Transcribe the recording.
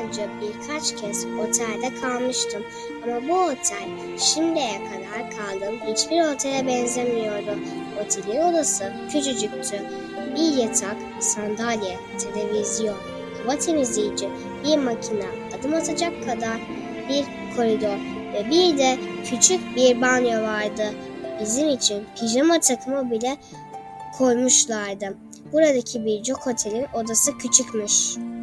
boyunca birkaç kez otelde kalmıştım. Ama bu otel şimdiye kadar kaldığım hiçbir otele benzemiyordu. Otelin odası küçücüktü. Bir yatak, sandalye, televizyon, hava temizleyici, bir makine, adım atacak kadar bir koridor ve bir de küçük bir banyo vardı. Bizim için pijama takımı bile koymuşlardı. Buradaki birçok otelin odası küçükmüş.